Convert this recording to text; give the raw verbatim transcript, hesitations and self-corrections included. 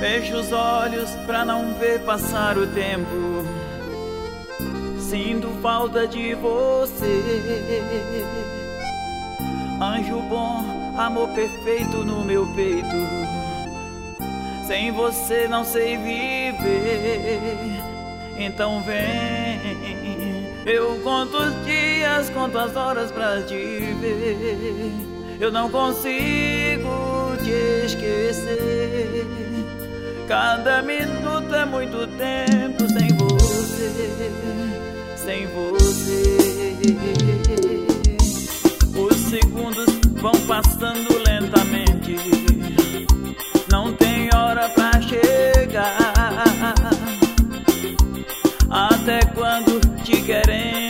Fecho os olhos pra não ver passar o tempo. Sinto falta de você, anjo bom, amor perfeito no meu peito. Sem você não sei viver, então vem. Eu conto os dias, conto as horas pra te ver. Eu não consigo te esquecer. Cada minuto é muito tempo sem você, sem você. Os segundos vão passando lentamente, não tem hora pra chegar. Até quando te querem